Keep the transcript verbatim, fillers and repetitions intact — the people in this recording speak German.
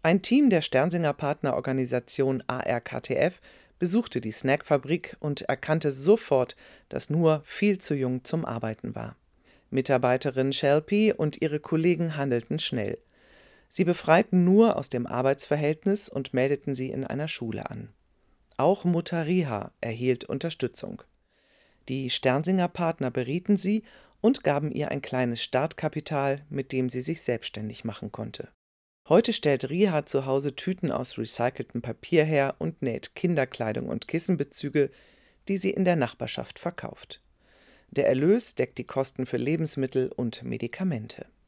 Ein Team der Sternsinger Partnerorganisation A R K T F besuchte die Snackfabrik und erkannte sofort, dass Noor viel zu jung zum Arbeiten war. Mitarbeiterin Shelby und ihre Kollegen handelten schnell. Sie befreiten Noor aus dem Arbeitsverhältnis und meldeten sie in einer Schule an. Auch Mutter Riha erhielt Unterstützung. Die Sternsinger Partner berieten sie und gaben ihr ein kleines Startkapital, mit dem sie sich selbstständig machen konnte. Heute stellt Riha zu Hause Tüten aus recyceltem Papier her und näht Kinderkleidung und Kissenbezüge, die sie in der Nachbarschaft verkauft. Der Erlös deckt die Kosten für Lebensmittel und Medikamente.